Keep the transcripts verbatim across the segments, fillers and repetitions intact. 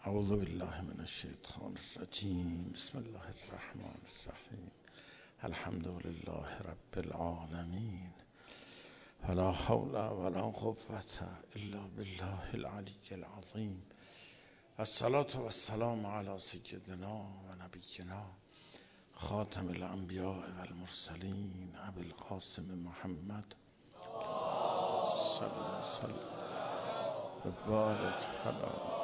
اعوذ بالله من الشیطان الرجیم. بسم الله الرحمن الرحیم. الحمد لله رب العالمین. ولا حول ولا قوة الا بالله العلی العظیم. الصلاة والسلام علی سیدنا و نبینا خاتم الانبیاء والمرسلین ابی القاسم محمد صلی الله علیه و سلم و بارک علی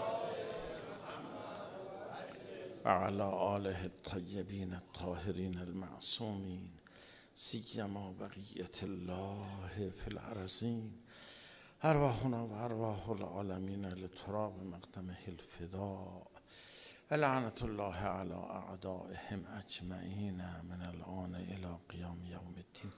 وعلى آله الطيبين الطاهرين المعصومين سيما بقية الله في الأرضين. أرواحنا وأرواح العالمين لتراب مقدمه الفداء ولعنة الله على أعدائهم أجمعين من الآن إلى قيام يوم الدين.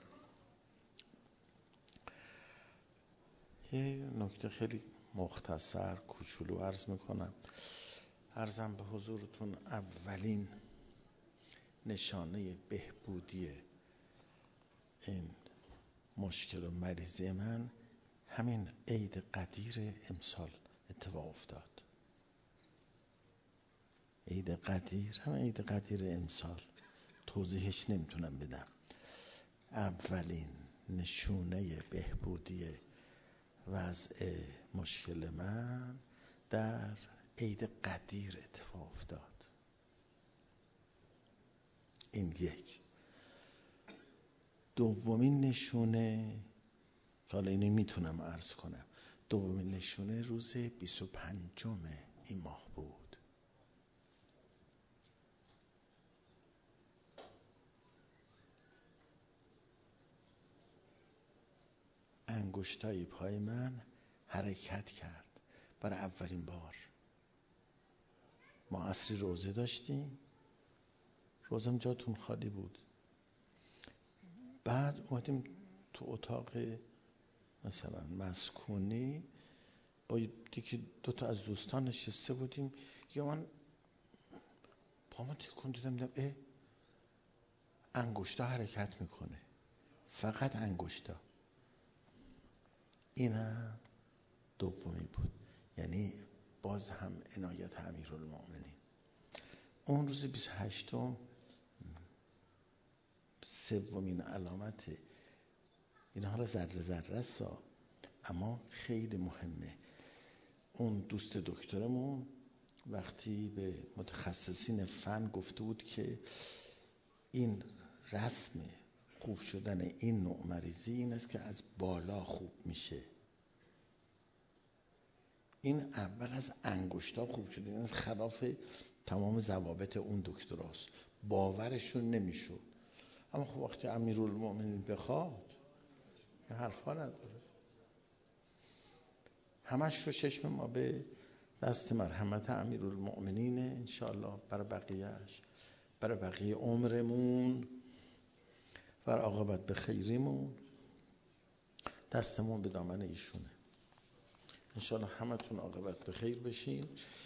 یه نکته خیلی مختصر کوچولو عرض میکنم. عرضم به حضورتون اولین نشانه بهبودی این مشکل و مریضی من همین عید قدیر امسال اتفاق افتاد. عید قدیر، همین عید قدیر امسال، توضیحش نمیتونم بدم. اولین نشونه بهبودی وضع مشکل من در عید قدیر اتفاق افتاد. این یک. دومین نشونه که حالا اینو میتونم عرض کنم، دومین نشونه روز بیست و پنجم این ماه بود. انگشتای پای من حرکت کرد برای اولین بار. ما عصری روزه داشتیم، روزم جاتون خالی بود. بعد اومدیم تو اتاق مثلا مسکونی، با یکی دو تا از دوستان نشسته بودیم. یا من پامو تکون دیدم، دیدم اه انگشتا حرکت میکنه، فقط انگشتا. اینم دومی بود، یعنی باز هم عنایت امیرالمؤمنین. اون روز بیست و هشتم سومین علامت، این حالا ذره ذره است اما خیلی مهمه. اون دوست دکترمون وقتی به متخصصین فن گفته بود که این رسم خوب شدن این نوع مریضی این است که از بالا خوب میشه. این اول از انگشتا خوب شده، این از خلاف تمام ضوابط اون دکتراست. باورشون نمیشد. اما خب وقتی امیرالمؤمنین بخواد یه حرفا نداره. همش رو چشم ما به دست مرحمت امیرالمؤمنینه انشاءالله، برای بقیهش، برای بقیه عمرمون، برای عاقبت به خیریمون دستمون به دامن ایشونه. انشاءالله همتون عاقبت به خیر بشین.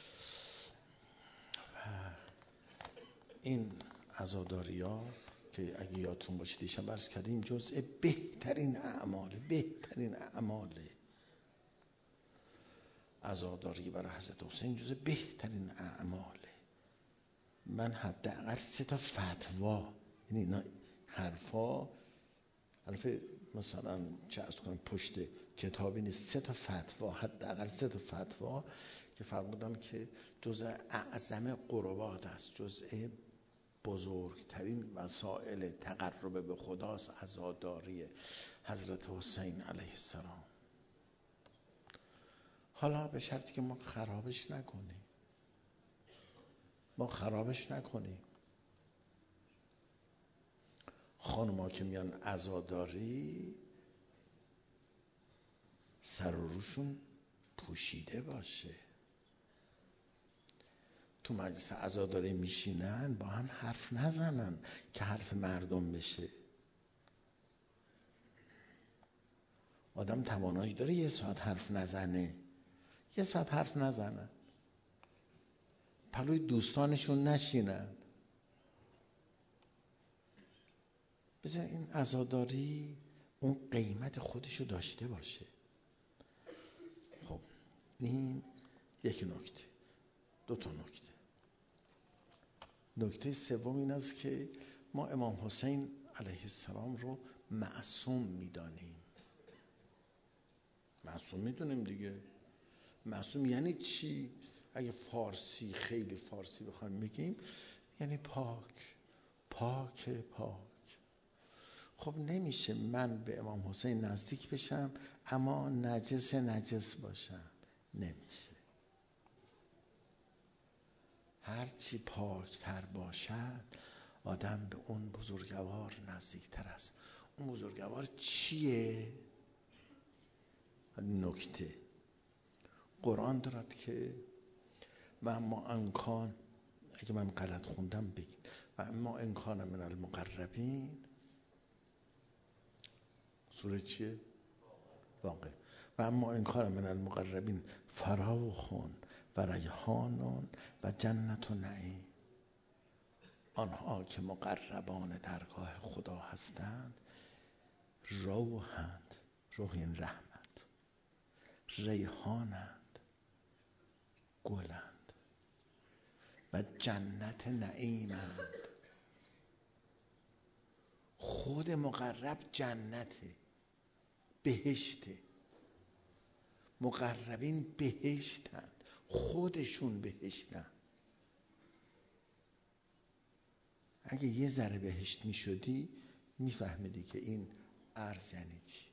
و این عزاداری ها که اگه یادتون باشه دیشب عرض کردیم جزء بهترین اعماله، بهترین اعماله. عزاداری برای حضرت حسین جزء بهترین اعماله. من حداقل سه تا فتوا، یعنی اینا حرفا، حرف مثلا چه عرض کنم پشت کتابی نیست، سه تا فتوا، حداقل سه تا فتوا که فرمودم که جزء اعظم قربات است، جزء بزرگترین وسائل تقرب به خداست عزاداری حضرت حسین علیه السلام. حالا به شرطی که ما خرابش نکنیم، ما خرابش نکنیم. خانم‌ها که میان عزاداری سر و روشون پوشیده باشه. تو مجلس عزاداری میشینن با هم حرف نزنن که حرف مردم بشه. آدم توانایی داره یه ساعت حرف نزنه، یه ساعت حرف نزنن، پلوی دوستانشون نشینن. بذار این عزاداری اون قیمت خودشو داشته باشه. خب این یک نکته. دو تا نکته. نکته سوم این است که ما امام حسین علیه السلام رو معصوم میدانیم. معصوم میدونیم دیگه. معصوم یعنی چی؟ اگه فارسی خیلی فارسی بخوایم بگیم یعنی پاک پاک پاک. خب نمیشه من به امام حسین نزدیک بشم اما نجس نجس باشم، نمیشه. هرچی پاکتر باشد آدم به اون بزرگوار نزدیکتر است. اون بزرگوار چیه؟ نکته قرآن دارد که و اما انکان، اگه من غلط خوندم بگید، و اما انکان من المقربین، سوره چیه؟ واقع. و اما انکان من المقربین فراخون و ریحانون و جنت و نعیم. آنها که مقربان درگاه خدا هستند روحند، روح این رحمت، ریحانند، گلند و جنت نعیمند. خود مقرب جنته، بهشته. مقربین بهشتند، خودشون بهشتند. اگه یه ذره بهشت می شدی می فهمیدی که این عرض یعنی چی.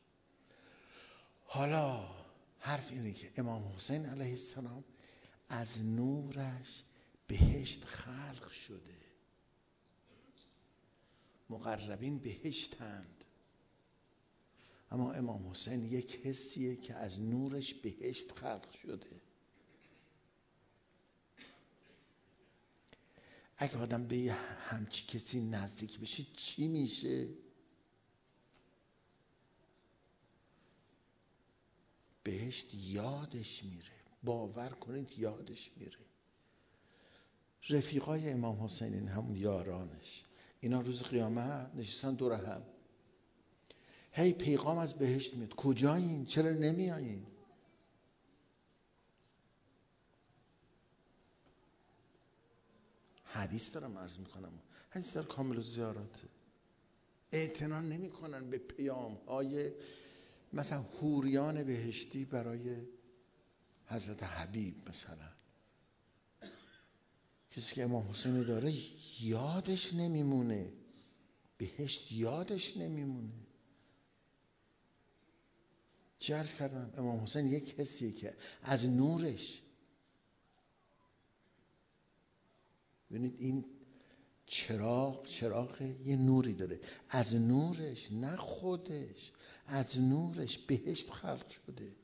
حالا حرف اینه که امام حسین علیه السلام از نورش بهشت خلق شده. مقربین بهشتند، اما امام حسین یک حسیه که از نورش بهشت خلق شده. اگه آدم به همچی کسی نزدیک بشه چی میشه؟ بهشت یادش میره، باور کنید یادش میره. رفیقای امام حسین، این همون یارانش، اینا روز قیامت نشستن دور هم، هی پیغام از بهشت میاد، کجایین؟ چرا نمیایین؟ حدیث دارم عرض میکنم، حدیث در کامل الزیارات. اعتنا نمیکنن به پیام های مثلا حوریان بهشتی برای حضرت حبیب. مثلا کسی که امام حسین داره یادش نمیمونه، بهشت یادش نمیمونه. چی عرض کردم؟ امام حسین یک حسیه که از نورش، ببینید این چراغ چراغ یه نوری داره، از نورش، نه خودش، از نورش بهشت خلق شده.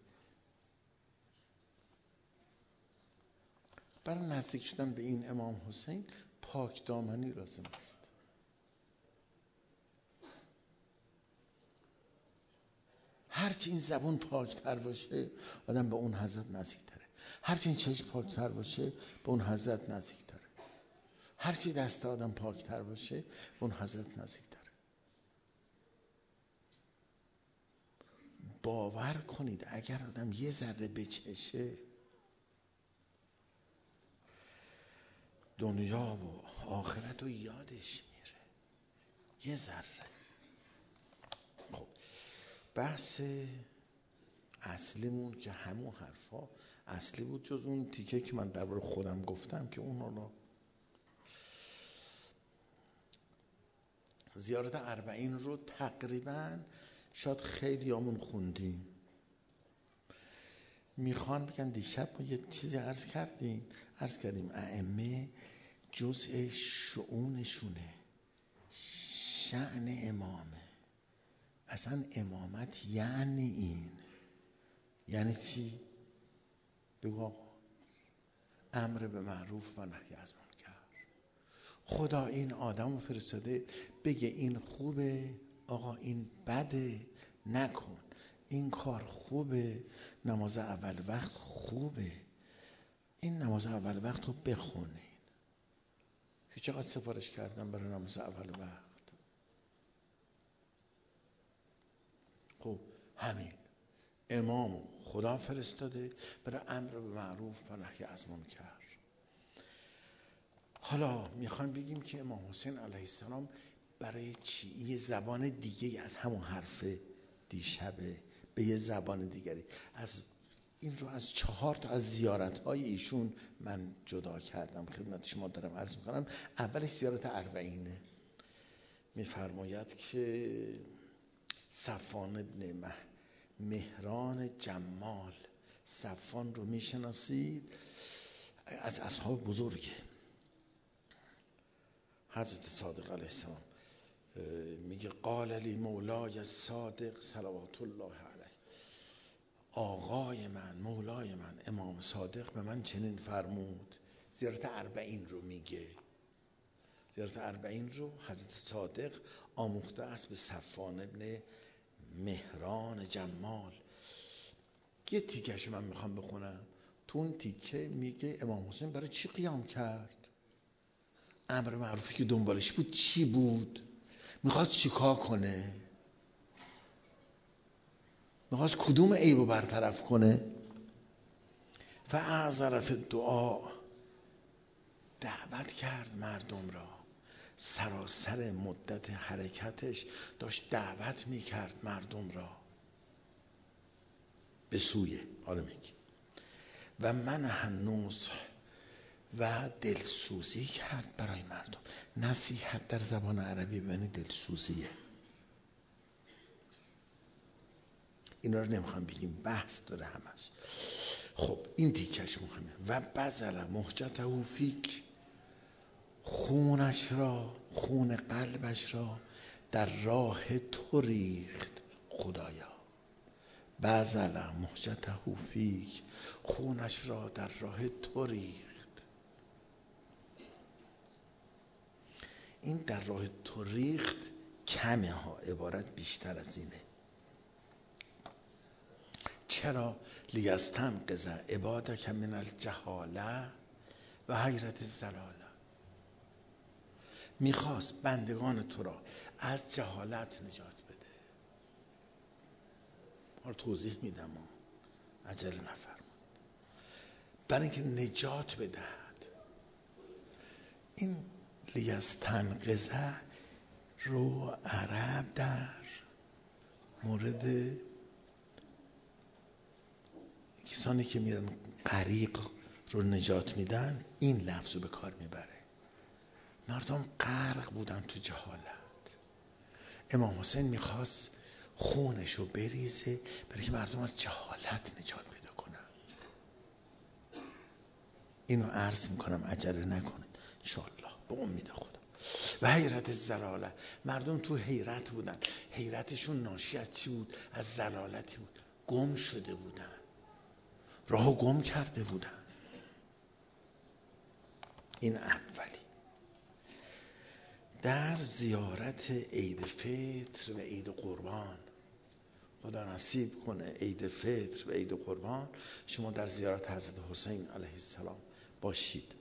برای نزدیک شدن به این امام حسین پاک دامنی لازم است. هرچی این زبون پاکتر باشه آدم به اون حضرت نزدیکتره. هرچی این چشم پاکتر باشه به اون حضرت نزدیکتره. هرچی دست آدم پاکتر باشه به اون حضرت نزدیکتره. باور کنید اگر آدم یه ذره بچشه دنیا و آخرت رو یادش میره، یه ذره. خب بحث اصلیمون که همون حرفا اصلی بود، جز اون تیکه که من درباره خودم گفتم که اون رو زیارت اربعین رو تقریبا شاید خیلی همون خوندیم. میخوان بگن دیشب ما یه چیزی عرض کردیم عرض کردیم ائمه جزء شؤونشونه، شأن امامه. اصلا امامت یعنی این، یعنی چی؟ بگو آقا امر به معروف و نهی از منکر. خدا این آدم رو فرستاده بگه این خوبه، آقا این بده نکن، این کار خوبه، نماز اول وقت خوبه، این نماز اول وقت رو بخونین. که چقدر سفارش کردم برای نماز اول وقت. خب همین امام خدا فرستاده برای امر به معروف و نهی از منکر. حالا میخوایم بگیم که امام حسین علیه السلام برای چی یه زبان دیگه از همون حرف دیشبه به یه زبان دیگری، از این رو از چهار تا از زیارت‌های ایشون من جدا کردم خدمت شما دارم عرض میکنم. اولش زیارت اربعینه، میفرماید که صفوان ابن مه مهران جمال، صفوان رو میشناسید، از اصحاب بزرگه. حضرت صادق علیه السلام میگه قال لی مولای صادق صلوات الله علیه، آقای من مولای من امام صادق به من چنین فرمود. زیارت اربعین رو میگه، زیارت اربعین رو حضرت صادق آموخته است به صفوان ابن مهران جمال. یه تیکش من میخوام بخونم. تو اون تیکه میگه امام حسین برای چی قیام کرد، امر معروفی که دنبالش بود چی بود، میخواست چیکار کنه، میخواست کدوم عیبو برطرف کنه. فاعذر فی الدعاء، دعوت کرد مردم را، سراسر مدت حرکتش داشت دعوت میکرد مردم را به سوی، حالا میگی و من هنوز و دلسوزی کرد برای مردم. نصیحت در زبان عربی ببینی دلسوزیه. اینا رو نمیخوام بگیم، بحث داره همش. خب این تیکش مهمه. و بذل مهجته فیک، خونش را، خون قلبش را در راه تو ریخت خدایا. بذل مهجته فیک، خونش را در راه تو ریخت. این در راه تو ریخت کمه ها، عبارت بیشتر از اینه. چرا؟ لیستنقذ عبادک من الجهاله و حیرت الضلاله. میخواست بندگان تو را از جهالت نجات بده. حالا توضیح میدم، عجله نفرمایید. برای اینکه نجات بدهد. این لیستنقذ رو عرب در مورد کسانی که میرن غریق رو نجات میدن این لفظ رو به کار میبره. مردم غرق بودن تو جهالت، امام حسین میخواست خونش رو بریزه برای که مردم از جهالت نجات پیدا کنن. اینو عرض میکنم، عجله نکنید انشاءالله به امید خدا. و حیرت الضلاله، مردم تو حیرت بودن. حیرتشون ناشی از چی بود؟ از ضلالتی بود. گم شده بودن، راهو گم کرده بودن. این اولی. در زیارت عید فطر و عید قربان، خدا نصیب کنه عید فطر و عید قربان شما در زیارت حضرت حسین علیه السلام باشید.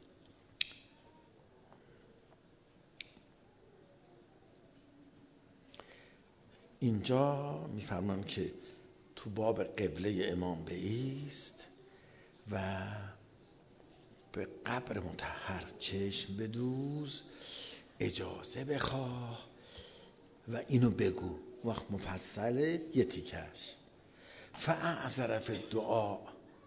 اینجا میفرمان که تو باب قبله امام بایست و به قبر مطهر چشم بدوز، اجازه بخواه و اینو بگو. وقت مفصله یه تیکش. فاعذر فی الدعاء،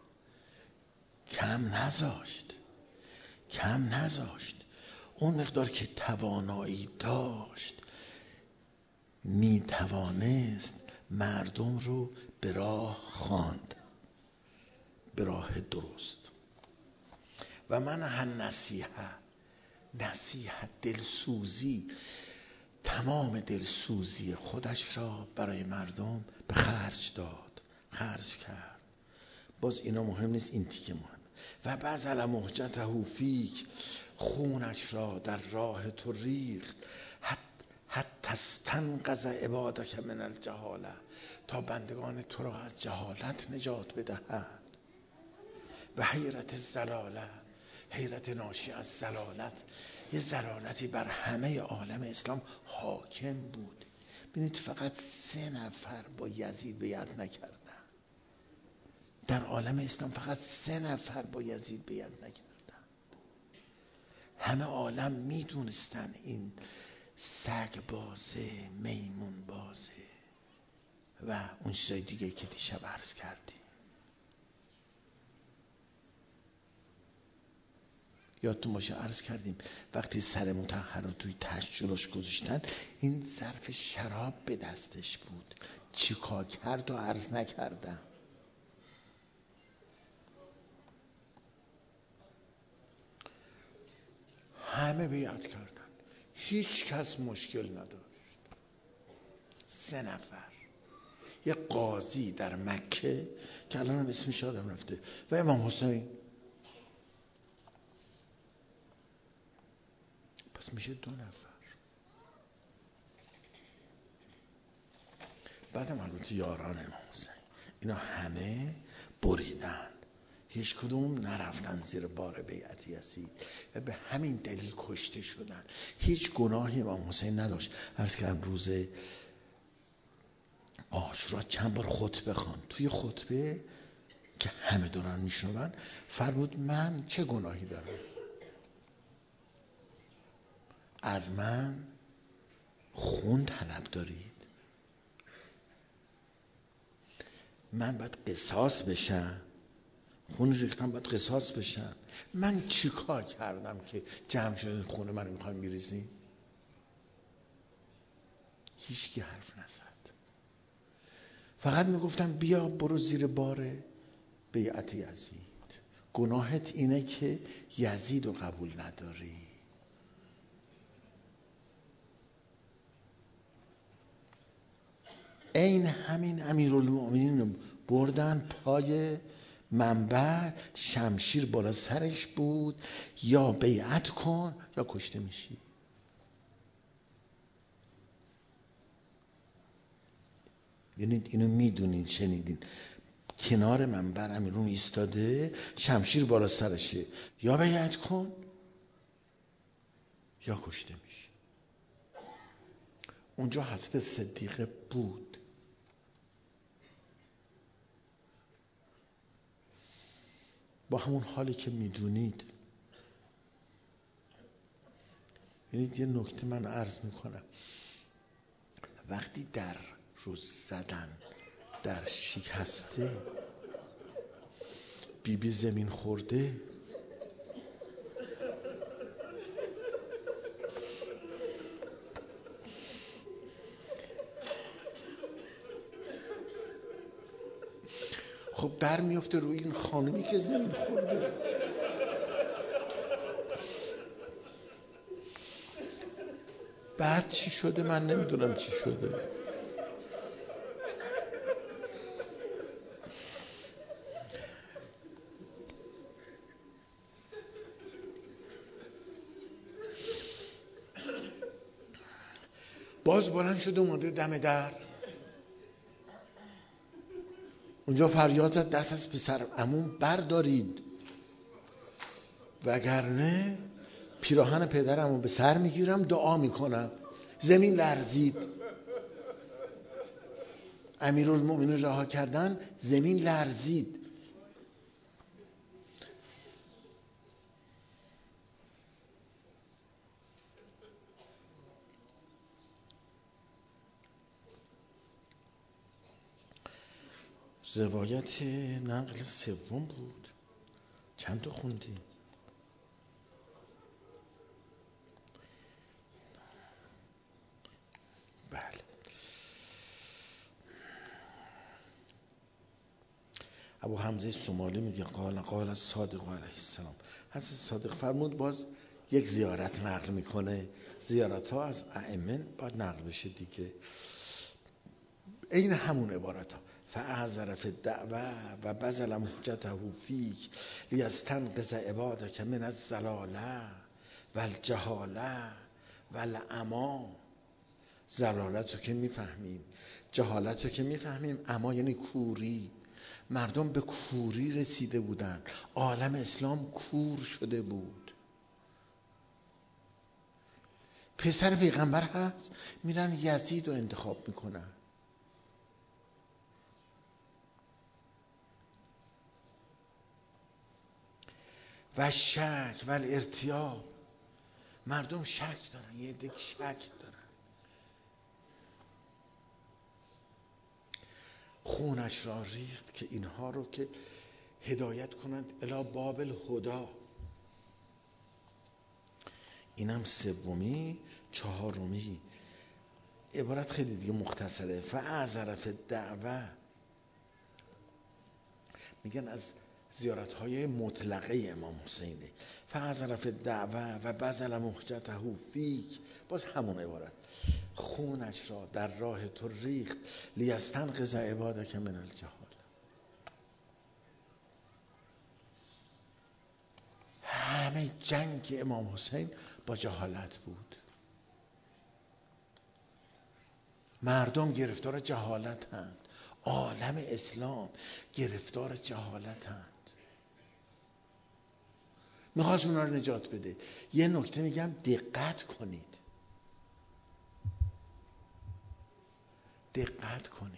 کم نذاشت، کم نذاشت. اون مقدار که توانایی داشت می توانست مردم رو به راه خواند، به راه درست. و من هم نصیحه، نصیحت دلسوزی، تمام دلسوزی خودش را برای مردم به خرج داد، خرج کرد. باز اینا مهم نیست، این تیکه مهم. و بذل مهجته فیک، خونش را در راه تو ریخت، حتی استنقذ عبادک من الجهاله، تا بندگان تو را از جهالت نجات بدهد. و حیرت الضلاله، حیرت ناشی از ضلالت. یه ضلالتی بر همه عالم اسلام حاکم بود. ببینید فقط سه نفر با یزید بیعت نکردن. در عالم اسلام فقط سه نفر با یزید بیعت نکردن. همه عالم میدونستن این سگ بازه، میمون بازه و اون چیزای دیگه که دیشب عرض کردیم. یادتون باشه عرض کردیم وقتی سر مطهر رو توی تشت جلوش گذاشتن، این ظرف شراب به دستش بود. چی کار کرد و عرض نکردم. همه بیعت کردن، هیچ کس مشکل نداشت. سه نفر، یه قاضی در مکه که الان هم اسمش یادم رفته و امام حسین، پس میشه دو نفر. بعدم البته یاران امام حسین، اینا همه بریدن، هیچ کدوم نرفتن زیر بار بیعت یزید و به همین دلیل کشته شدن. هیچ گناهی امام حسین نداشت. عرض کردم روز عاشورا چند بار خطبه خواند. توی خطبه که همه دارن میشنون فرمود من چه گناهی دارم؟ از من خون طلب دارید؟ من باید قصاص بشم، خون ریختم باید قصاص بشم. من چی کار کردم که جمع شدین خون من میخوایم میریزین؟ هیچ کی حرف نزد. فقط میگفتم بیا برو زیر بار بیعت یزید. گناهت اینه که یزید رو قبول نداری. این همین امیرالمومنین بردن پای منبر، شمشیر بالا سرش بود، یا بیعت کن یا کشته میشی. یعنی اینو میدونین، شنیدین کنار منبر امیرالمومنین ایستاده، شمشیر بالا سرشه، یا بیعت کن یا کشته میشی. اونجا حضرت صدیقه بود. با همون حالی که میدونید. یعنی یه نکته من عرض میکنم، وقتی در رو زدن در شکسته بی بی زمین خورده، خب در میفته روی این خانمی که زمین خورده. بعد چی شده من نمیدونم چی شده. باز بلند شده اومده دم در، اونجا فریاد زد دست از پسر عموم بردارید، وگرنه پیراهن پدرمو به سر میگیرم دعا میکنم. زمین لرزید. امیرالمومنین رها کردن، زمین لرزید. روایت نقل سوم بود. چند تا خوندی؟ بله. ابو حمزه سمالی میگه قال قال صادق علیه السلام. حضرت صادق فرمود، باز یک زیارت نقل میکنه. زیارت ها از ائمه باید نقل بشه دیگه. این همون عبارت ها. فاعذر فی الدعوه و بذل مهجته فیک لیستنقذ عبادک من الضلاله والجهاله والعمی. ضلالت رو که میفهمیم، جهالت رو که میفهمیم، اما یعنی کوری. مردم به کوری رسیده بودن، عالم اسلام کور شده بود. پسر پیغمبر هست، میرن یزید رو انتخاب میکنن. و شک و الارتیاب، مردم شک دارن، یه عده شک دارن. خونش را ریخت که اینها رو که هدایت کنند الی باب الهدی. اینم سومی. چهارمی عبارت خیلی دیگه مختصره. فاعذر فی الدعوه، میگن از زیارت‌های مطلقه امام حسینه. فاعذر فی الدعوه و بذل مهجته فیک، باز همون عبارت. خونش را در راه تو ریخت لیستنقذ عبادک من الجهال. همه جنگ امام حسین با جهالت بود. مردم گرفتار جهالتند، عالم اسلام گرفتار جهالتند. میخواست اونا رو نجات بده. یه نکته میگم دقت کنید، دقت کنید.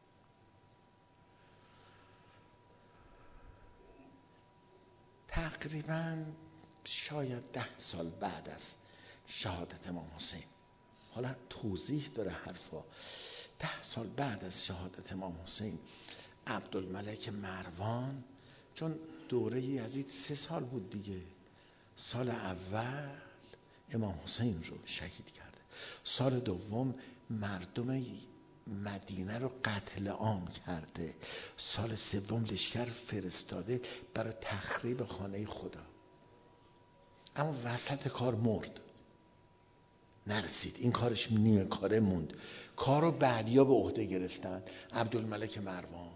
تقریبا شاید ده سال بعد از شهادت امام حسین، حالا توضیح داره حرفا، ده سال بعد از شهادت امام حسین، عبدالملک مروان، چون دوره یزید سه سال بود دیگه، سال اول امام حسین رو شهید کرده، سال دوم مردم مدینه رو قتل عام کرده، سال سوم لشکر فرستاده برای تخریب خانه خدا، اما وسط کار مرد، نرسید، این کارش نیمه کاره موند. کارو بعدیا به عهده گرفتن، عبدالملک مروان.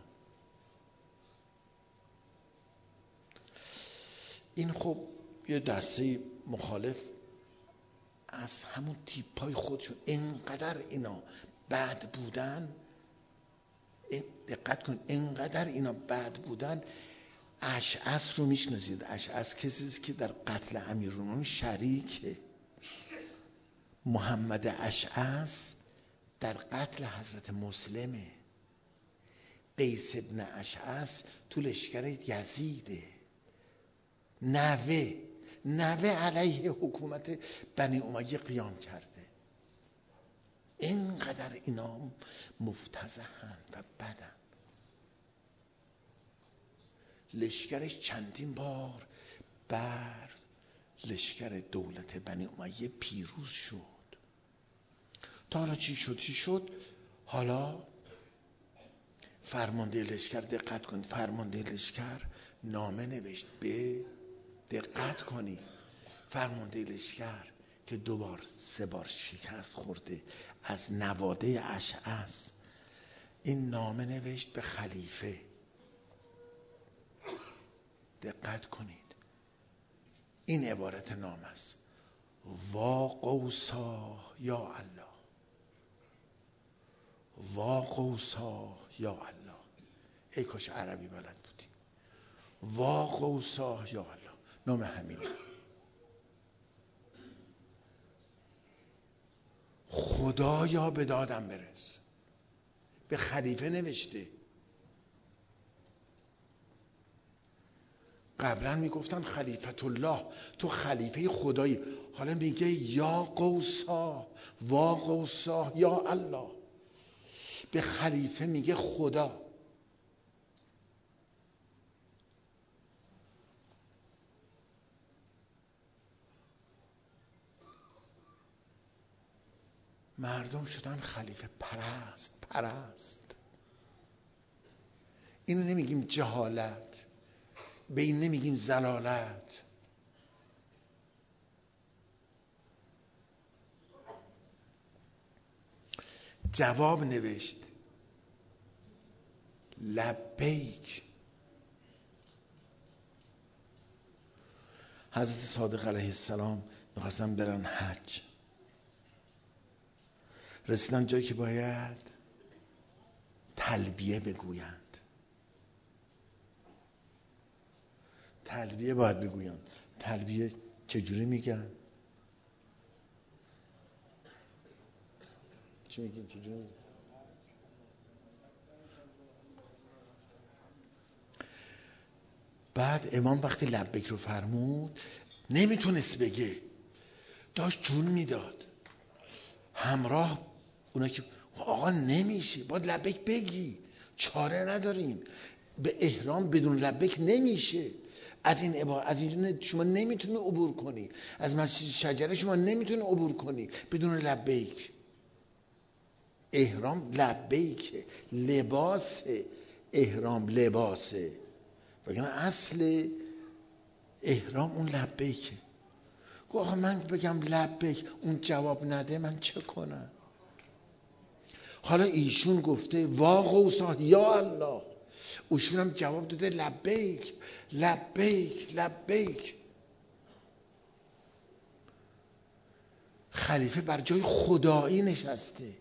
این خب یه دسته مخالف از همون تیپای خودشون، اینقدر اینا بد بودن، دقت کن، اینقدر اینا بد بودن. اشعث رو میشناسید؟ اشعث کسی که در قتل امیرالمومنین شریکه. محمد اشعث در قتل حضرت مسلمه. قیس ابن اشعث تو لشکر یزیده. نوه نوه علیه حکومت بنی امیه قیام کرده. اینقدر اینا مفتضحن و بدن. لشکرش چندین بار بر لشکر دولت بنی امیه پیروز شد. تا حالا چی شد چی شد حالا فرمانده لشکر، دقت کنید، فرمانده لشکر نامه نوشت به، دقت کنید، فرمانده لشکر که دو بار سه بار شکست خورده از نواده اشعث، این نامه نوشت به خلیفه. دقت کنید، این عبارت نامه است: وا قوسا یا الله، وا قوسا یا الله. ای کاش عربی بلد بودی. وا قوسا یا الله، نام همینه. خدایا به دادم برس. به خلیفه نوشته. قبلا میگفتن خلیفت الله، تو خلیفه خدایی، حالا میگه یا قوسا، وا قوسا یا الله. به خلیفه میگه خدا. مردم شدن خلیفه پرست پرست. اینو نمیگیم جهالت، به این نمیگیم ضلالت. جواب نوشت لبیک. حضرت صادق علیه السلام میخواستن برن حج، رسیدن جایی که باید تلبیه بگویند. تلبیه باید بگویند. تلبیه چجوری میگن؟ چی میگیم؟ چجوری میگن؟ بعد امام وقتی لبیک رو فرمود نمیتونست بگه، داشت جون میداد. همراه اونا که آقا نمیشه، باید لبیک بگی، چاره نداریم، به احرام بدون لبیک نمیشه، از این عبا... از این شما نمیتونی عبور کنی، از مسجد شجره شما نمیتونی عبور کنی بدون لبیک. احرام لبیکه، لباس احرام لباسه، وگرنه اصل احرام اون لبیکه. گو آقا من بگم لبیک اون جواب نده، من چه کنم؟ حالا ایشون گفته وا غوثا یا الله، ایشون هم جواب داده لبیک لبیک لبیک. خلیفه بر جای خدایی نشسته.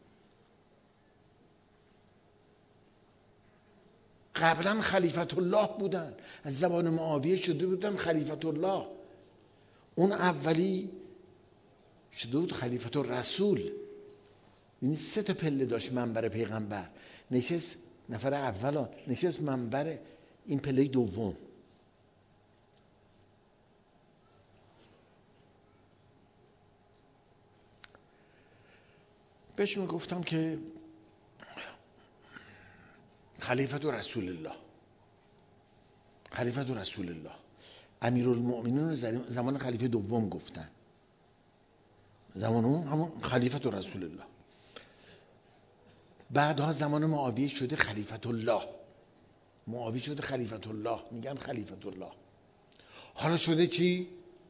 قبلا خلیفت الله بودن، از زبان معاویه شده بودن خلیفت الله، اون اولی شده بود خلیفت الرسول. این سه تا پله داشت منبر پیغمبر، نشست نفر اولا، نشست منبر این پله دوم. بهش میگفتم که خلیفت رسول الله، خلیفت رسول الله، امیرالمؤمنین زمان خلیفه دوم گفتن، زمان اون همون خلیفت رسول الله. بعدها زمان معاویه شده خلیفت الله، معاویه شده خلیفت الله، میگن خلیفت الله. حالا شده چی؟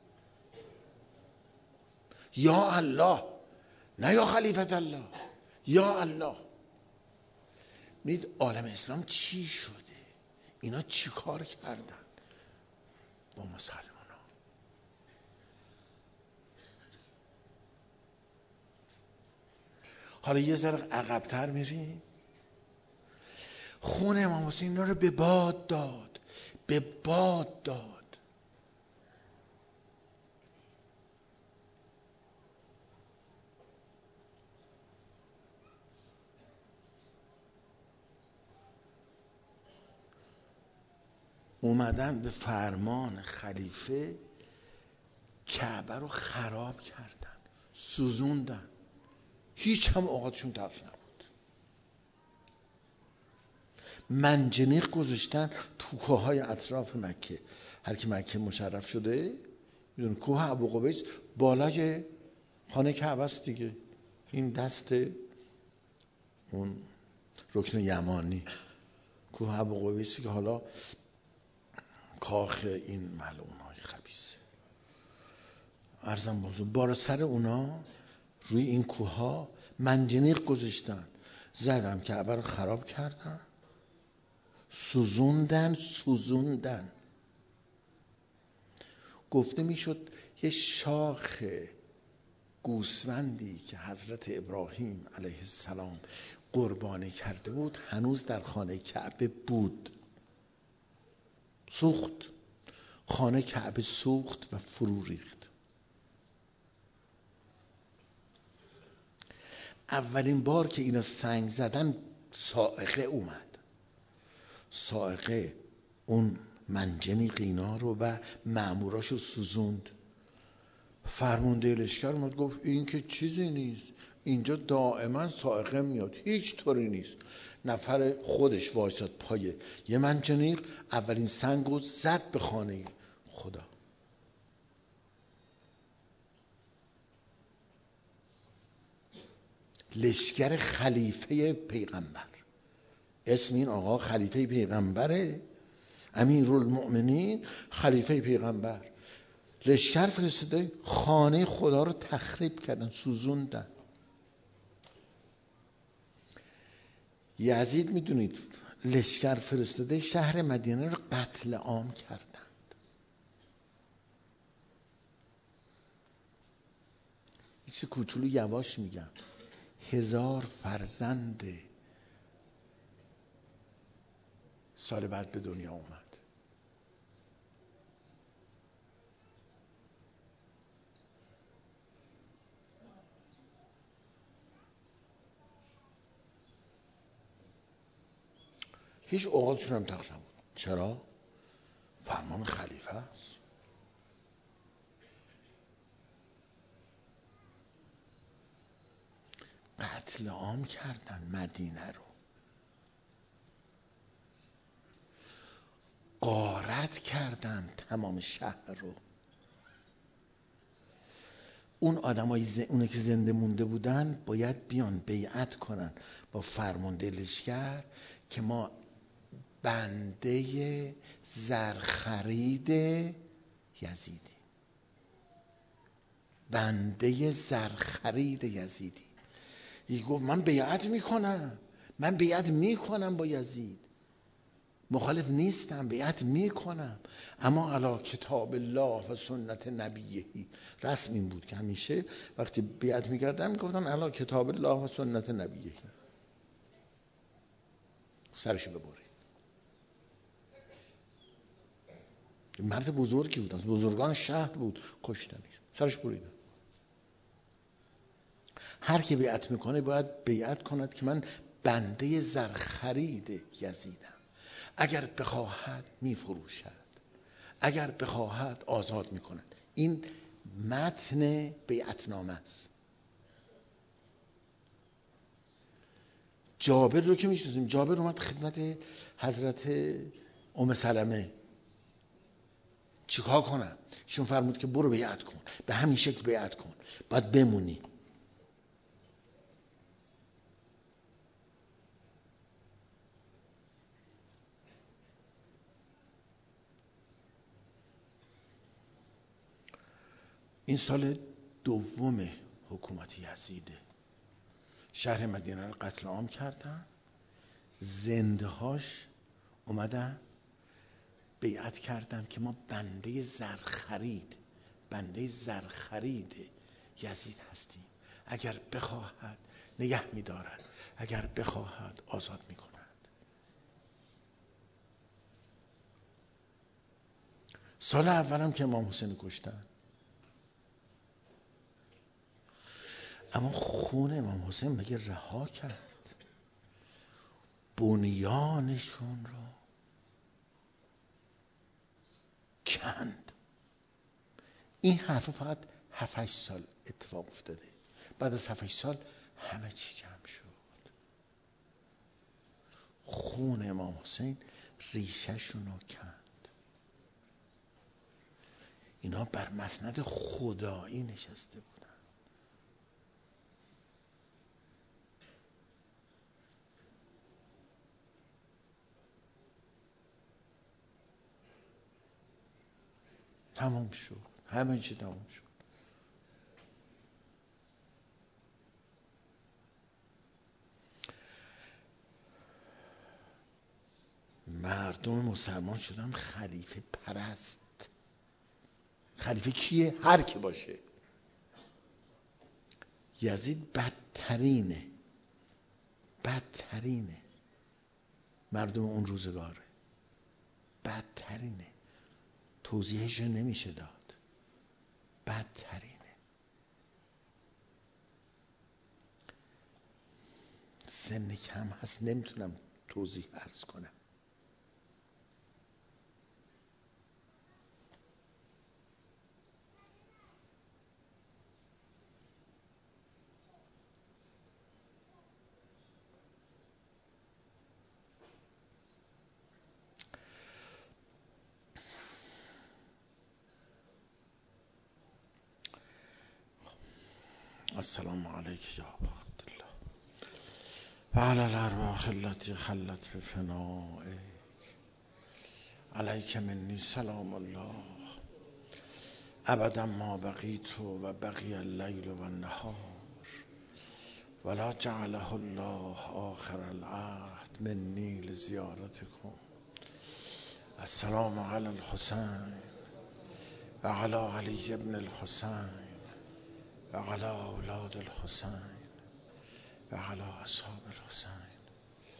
یا الله، نه یا خلیفت الله، یا الله. میدید عالم اسلام چی شده؟ اینا چی کار کردن با مسلمان ها؟ حالا یه ذره عقب‌تر میریم، خون امام حسین اینا رو به باد داد، به باد داد. اومدن به فرمان خلیفه کعبه رو خراب کردن، سوزوندن، هیچ هم اوقاتشون تلخ نبود. منجنیق گذاشتن تو کوههای اطراف مکه. هر کی مکه مشرف شده میدونه کوه ابوقبیس بالای خانه کعبه است دیگه، این دست اون رکن یمانی، کوه ابوقبیسی که حالا کاخ این ملعون‌های خبیثه. عرضم بزرگ بالا سر اونا روی این کوها منجنیق گذاشتن، زدن کعبه رو خراب کردن، سوزوندن سوزوندن. گفته میشد یه شاخ گوسفندی که حضرت ابراهیم علیه السلام قربانی کرده بود هنوز در خانه کعبه بود. سوخت، خانه کعبه سوخت و فرو ریخت. اولین بار که اینا سنگ زدن صاعقه اومد، صاعقه اون منجنیق اینا رو و مأموراشو سوزوند. فرمانده لشکر اومد گفت این که چیزی نیست، اینجا دائما صاعقه میاد، هیچ طوری نیست. نفر خودش وایساد پای یه منجنیق، اولین سنگو زد به خانه خدا. لشکر خلیفه پیغمبر، اسم این آقا خلیفه پیغمبره، امیرالمؤمنین خلیفه پیغمبر. لشکر فرستاده خانه خدا رو تخریب کردن، سوزوندن. یزید میدونید لشکر فرستاده شهر مدینه رو قتل عام کردند. یه چیز کوچولو یواش میگم، هزار فرزند سال بعد به دنیا اومد. هیچ اوقاتشون هم تخت نبود. چرا؟ فرمان خلیفه است. قتل عام کردن مدینه رو، غارت کردن تمام شهر رو. اون آدمای ز... اونه که زنده مونده بودن باید بیان بیعت کنن با فرمانده لشکر که ما بنده زرخرید یزیدی، بنده زرخرید یزیدی. یکی گفت من بیعت میکنم، من بیعت میکنم با یزید، مخالف نیستم، بیعت میکنم، اما علی کتاب الله و سنت نبیهی. رسم این بود که همیشه وقتی بیعت میکردن میگفتن علی کتاب الله و سنت نبیهی. سرشو ببرید. مرد بزرگی بود، از بزرگان شهر بود، کشتنش، سرش بریدن. هر کی بیعت میکنه باید بیعت کند که من بنده زرخرید یزیدم، اگر بخواهد میفروشد، اگر بخواهد آزاد میکند. این متن بیعتنامه است. جابر رو که میشناسیم، جابر اومد خدمت حضرت ام سلمه چیکار کنم؟ ایشون فرمود که برو بیعت کن، به همین شکل بیعت کن، باید بمونی. این سال دوم حکومت یزیده. شهر مدینه رو قتل عام کردن، زنده هاش اومدن بیعت کردن که ما بنده زرخرید، بنده زرخرید یزید هستیم، اگر بخواهد نگه می‌دارد، اگر بخواهد آزاد می‌کند. سال اولم که امام حسین کشتن، اما خون امام حسین مگه رها کرد بنیانشون رو؟ کند. این حرفا فقط هفت هشت سال اتفاق افتاده. بعد از هفت هشت سال همه چی جمع شد. خون امام حسین ریشه‌شون رو کند. اینا بر مسند خدایی نشسته بودن. تمام شد، همه چی تمام شد. مردم مسلمان شدن خلیفه پرست. خلیفه کیه؟ هر کی باشه. یزید بدترینه، بدترینه مردم اون روزگاره، بدترینه، توضیحش نمیشه داد، بدترینه. سن کم هست نمیتونم توضیح عرض کنم. السلام علیک یا ابا عبدالله و علی الارواح التي خلت بفنائک، علیک منی سلام الله ابدا ما بقیت و بقی اللیل و النهار ولا جعله الله آخر العهد منی لزیارتکم. السلام علی الحسین و علی علی ابن الحسین و علی اولاد الحسین و علی اصحاب الحسین.